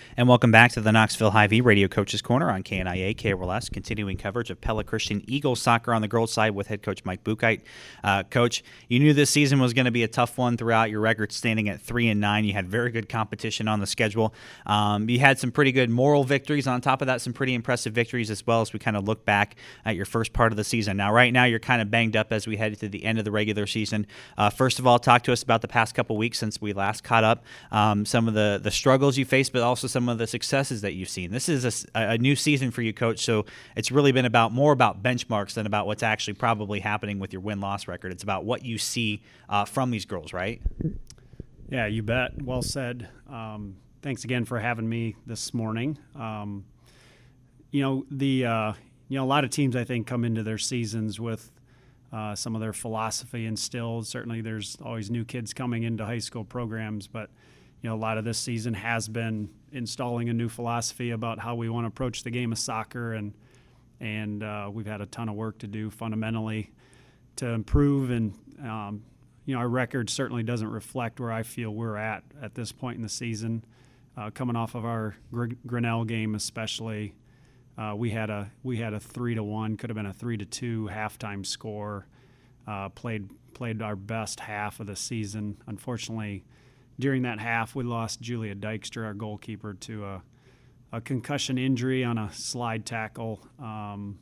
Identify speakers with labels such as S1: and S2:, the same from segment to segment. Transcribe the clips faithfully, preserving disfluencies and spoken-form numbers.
S1: And welcome back to the Knoxville Hy-Vee Radio Coaches Corner on K N I A, K R L S, continuing coverage of Pella Christian Eagles soccer on the girls' side with head coach Mike Buchheit. Uh, coach, you knew this season was going to be a tough one throughout. Your record standing at three and nine. You had very good competition on the schedule. Um, you had some pretty good moral victories. On top of that, some pretty impressive victories as well as we kind of look back at your first part of the season. Now, right now, you're kind of banged up as we head to the end of the regular season. Uh, first of all, talk to us about the past couple weeks since we last caught up. Um, some of the the struggles you faced, but also some of the successes that you've seen. This is a, a new season for you, Coach, so it's really been about more about benchmarks than about what's actually probably happening with your win-loss record. It's about what you see uh, from these girls, right?
S2: Yeah, you bet. Well said. Um, thanks again for having me this morning. Um, you know, the uh, you know a lot of teams, I think, come into their seasons with uh, some of their philosophy instilled. Certainly, there's always new kids coming into high school programs, but you know, a lot of this season has been installing a new philosophy about how we want to approach the game of soccer, and and uh, we've had a ton of work to do fundamentally to improve. And um, you know, our record certainly doesn't reflect where I feel we're at at this point in the season. Uh, coming off of our Gr- Grinnell game, especially, uh, we had a we had a three to one, could have been a three to two halftime score. Uh, played played our best half of the season. Unfortunately, during that half, we lost Julia Dykstra, our goalkeeper, to a, a concussion injury on a slide tackle. Um,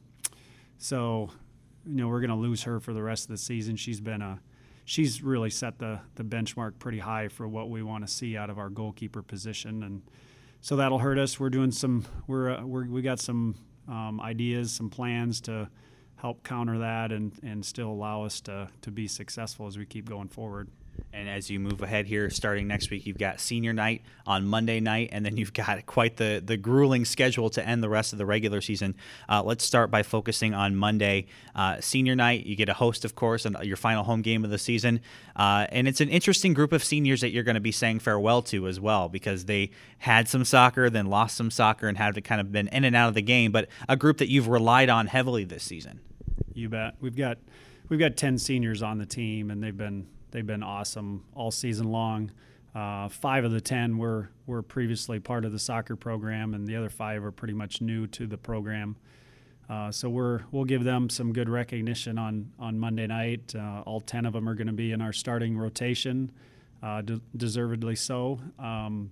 S2: so, you know, we're going to lose her for the rest of the season. She's been a, she's really set the the benchmark pretty high for what we want to see out of our goalkeeper position, and so that'll hurt us. We're doing some, we're, uh, we're we got some um, ideas, some plans to help counter that and and still allow us to to be successful as we keep going forward.
S1: And as you move ahead here, starting next week, you've got senior night on Monday night, and then you've got quite the, the grueling schedule to end the rest of the regular season. Uh, let's start by focusing on Monday. Uh, senior night, you get a host, of course, and your final home game of the season. Uh, and it's an interesting group of seniors that you're going to be saying farewell to as well, because they had some soccer, then lost some soccer, and have kind of been in and out of the game, but a group that you've relied on heavily this season.
S2: You bet. We've got we've got ten seniors on the team, and they've been They've been awesome all season long. Uh, five of the ten were were previously part of the soccer program, and the other five are pretty much new to the program. Uh, so we're we'll give them some good recognition on on Monday night. Uh, all ten of them are going to be in our starting rotation, uh, de- deservedly so. Um,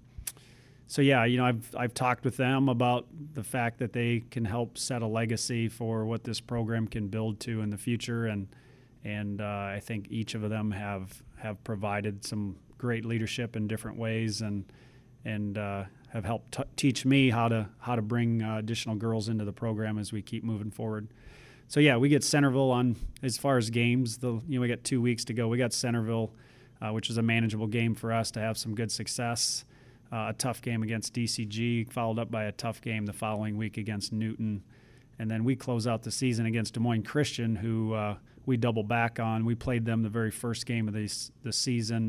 S2: so yeah, you know, I've I've talked with them about the fact that they can help set a legacy for what this program can build to in the future, and. And uh, I think each of them have, have provided some great leadership in different ways, and and uh, have helped t- teach me how to how to bring uh, additional girls into the program as we keep moving forward. So yeah, we get Centerville on as far as games. The you know we got two weeks to go. We got Centerville, uh, which is a manageable game for us to have some good success. Uh, a tough game against D C G, followed up by a tough game the following week against Newton, and then we close out the season against Des Moines Christian, who. Uh, we double back on. We played them the very first game of the, the season.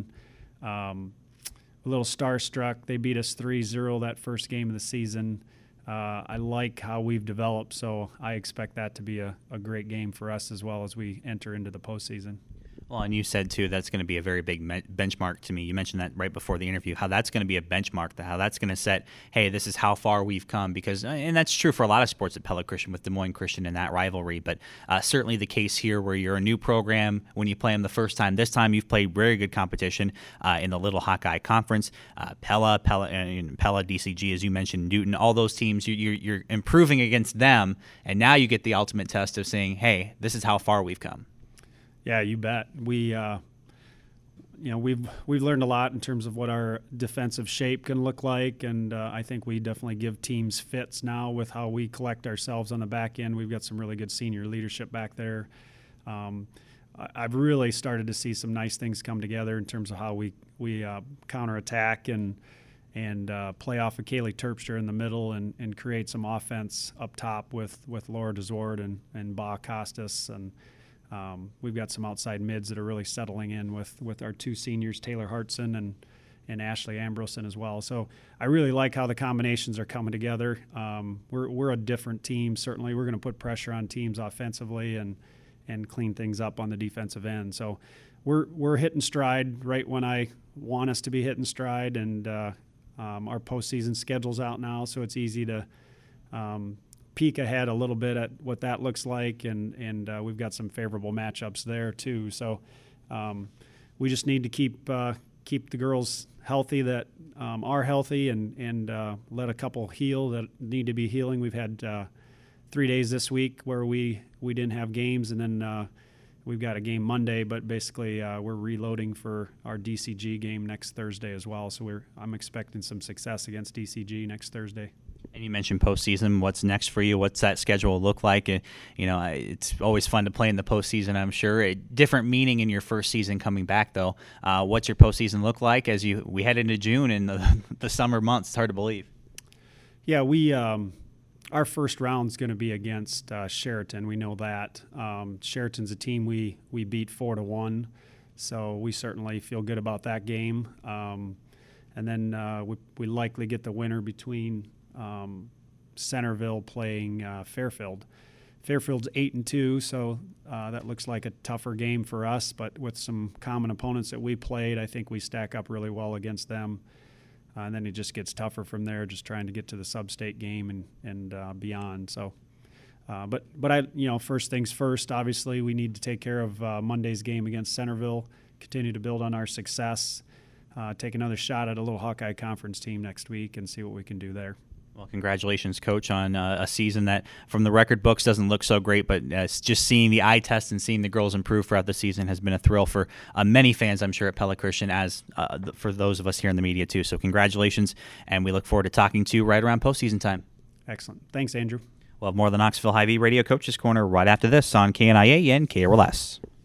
S2: Um, a little starstruck. They beat us three zero that first game of the season. Uh, I like how we've developed, so I expect that to be a, a great game for us as well as we enter into the postseason.
S1: Well, and you said, too, that's going to be a very big me- benchmark to me. You mentioned that right before the interview, how that's going to be a benchmark, how that's going to set, hey, this is how far we've come. Because, and that's true for a lot of sports at Pella Christian with Des Moines Christian and that rivalry, but uh, certainly the case here where you're a new program when you play them the first time. This time you've played very good competition uh, in the Little Hawkeye Conference. Uh, Pella, Pella, and Pella, D C G, as you mentioned, Newton, all those teams, you, you're, you're improving against them, and now you get the ultimate test of saying, hey, this is how far we've come.
S2: Yeah, you bet. We, uh, you know, we've we've learned a lot in terms of what our defensive shape can look like, and uh, I think we definitely give teams fits now with how we collect ourselves on the back end. We've got some really good senior leadership back there. Um, I, I've really started to see some nice things come together in terms of how we we uh, counterattack and and uh, play off of Kaylee Terpstra in the middle and, and create some offense up top with with Laura Desord and and Ba Costas. And Um, we've got some outside mids that are really settling in with, with our two seniors, Taylor Hartson and, and Ashley Ambrosen as well. So I really like how the combinations are coming together. Um, we're we're a different team. Certainly we're going to put pressure on teams offensively and and clean things up on the defensive end. So we're we're hitting stride right when I want us to be hitting stride, and uh, Um, our postseason schedule's out now, so it's easy to um, peek ahead a little bit at what that looks like, and and uh, we've got some favorable matchups there too. So um, we just need to keep uh, keep the girls healthy that um, are healthy, and and uh, let a couple heal that need to be healing. We've had uh, three days this week where we we didn't have games, and then uh, we've got a game Monday, but basically uh, we're reloading for our D C G game next Thursday as well. So we're I'm expecting some success against D C G next Thursday.
S1: And you mentioned postseason. What's next for you? What's that schedule look like? Uh, You know, it's always fun to play in the postseason, I'm sure. A different meaning in your first season coming back, though. Uh, what's your postseason look like as you we head into June and the, the summer months? It's hard to believe.
S2: Yeah, we um, our first round's going to be against uh, Sheraton. We know that um, Sheraton's a team we we beat four to one, so we certainly feel good about that game. Um, and then uh, we we likely get the winner between Um, Centerville playing uh, Fairfield. Fairfield's eight and two, so uh, that looks like a tougher game for us. But with some common opponents that we played, I think we stack up really well against them. Uh, and then it just gets tougher from there, just trying to get to the sub-state game and and uh, beyond. So, uh, but but I you know first things first. Obviously, we need to take care of uh, Monday's game against Centerville. Continue to build on our success. Uh, take another shot at a little Hawkeye Conference team next week and see what we can do there.
S1: Well, congratulations, Coach, on uh, a season that, from the record books, doesn't look so great, but uh, just seeing the eye test and seeing the girls improve throughout the season has been a thrill for uh, many fans, I'm sure, at Pella Christian, as uh, th- for those of us here in the media, too. So congratulations, and we look forward to talking to you right around postseason time.
S2: Excellent. Thanks, Andrew.
S1: We'll have more of the Knoxville Hy-Vee Radio Coaches Corner right after this on K N I A and K R L S.